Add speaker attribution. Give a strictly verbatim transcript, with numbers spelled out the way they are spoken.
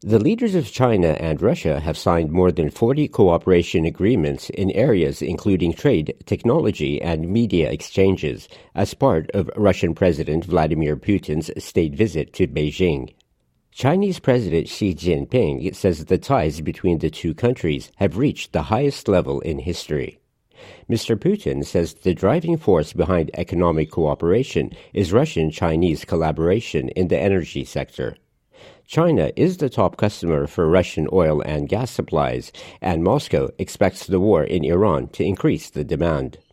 Speaker 1: The leaders of China and Russia have signed more than forty cooperation agreements in areas including trade, technology, and media exchanges as part of Russian President Vladimir Putin's state visit to Beijing. Chinese President Xi Jinping says the ties between the two countries have reached the highest level in history. Mister Putin says the driving force behind economic cooperation is Russian-Chinese collaboration in the energy sector. China is the top customer for Russian oil and gas supplies, and Moscow expects the war in Iran to increase the demand.